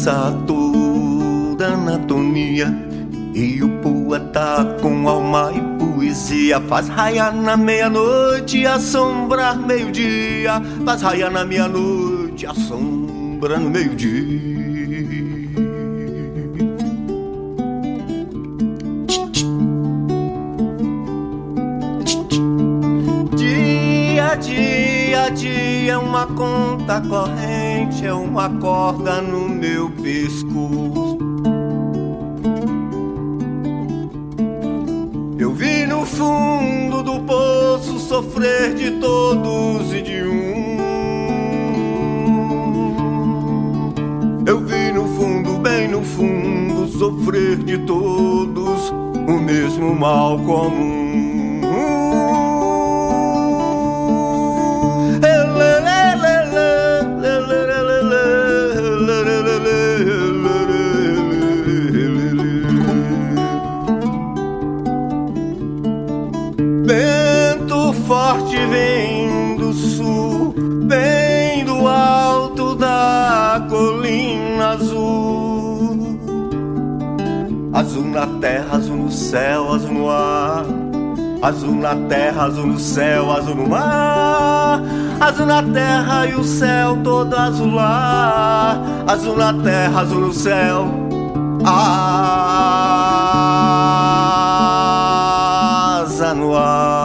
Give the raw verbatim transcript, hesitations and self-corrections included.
dança toda anatomia, e o poeta com alma e poesia faz raiar na meia-noite, assombrar meio-dia, faz raiar na meia-noite, assombra no meio-dia. Dia, dia, dia, é uma conta corrente, é uma corda no meu pescoço. Eu vi no fundo do poço sofrer de todos e de um. Eu vi no fundo, bem no fundo, sofrer de todos o mesmo mal comum. Vento forte vem do sul, vem do alto da colina azul. Azul na terra, azul no céu, azul no ar. Azul na terra, azul no céu, azul no mar. Azul na terra e o céu todo azular. Azul na terra, azul no céu. Asa no ar.